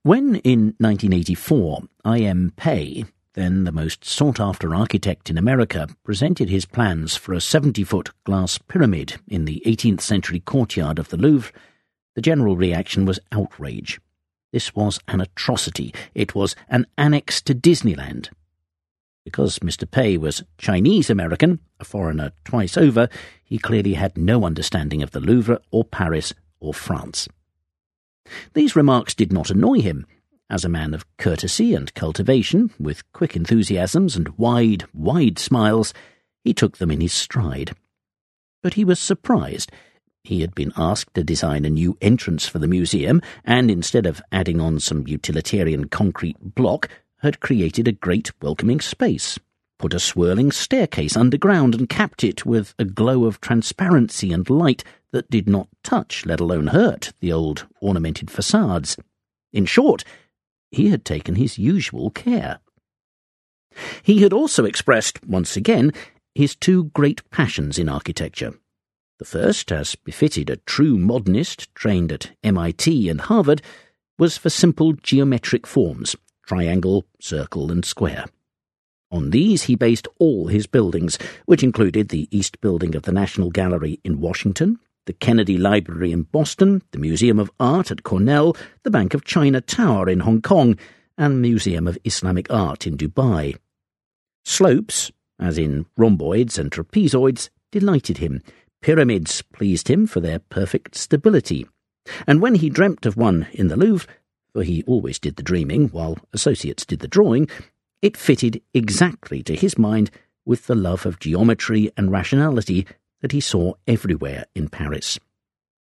When, in 1984, I.M. Pei, then the most sought-after architect in America, presented his plans for a 70-foot glass pyramid in the 18th century courtyard of the Louvre, the general reaction was outrage. This was an atrocity. It was an annex to Disneyland. Because Mr. Pei was Chinese-American, a foreigner twice over, he clearly had no understanding of the Louvre or Paris or France. These remarks did not annoy him. As a man of courtesy and cultivation, with quick enthusiasms and wide, wide smiles, he took them in his stride. But he was surprised. He had been asked to design a new entrance for the museum, and instead of adding on some utilitarian concrete block, had created a great welcoming space, put a swirling staircase underground and capped it with a glow of transparency and light that did not touch, let alone hurt, the old ornamented facades. In short, he had taken his usual care. He had also expressed, once again, his two great passions in architecture. The first, as befitted a true modernist trained at MIT and Harvard, was for simple geometric forms, triangle, circle, and square. On these he based all his buildings, which included the East Building of the National Gallery in Washington, the Kennedy Library in Boston, the Museum of Art at Cornell, the Bank of China Tower in Hong Kong, and the Museum of Islamic Art in Dubai. Slopes, as in rhomboids and trapezoids, delighted him. Pyramids pleased him for their perfect stability. And when he dreamt of one in the Louvre, for he always did the dreaming while associates did the drawing, it fitted exactly to his mind with the love of geometry and rationality that he saw everywhere in Paris.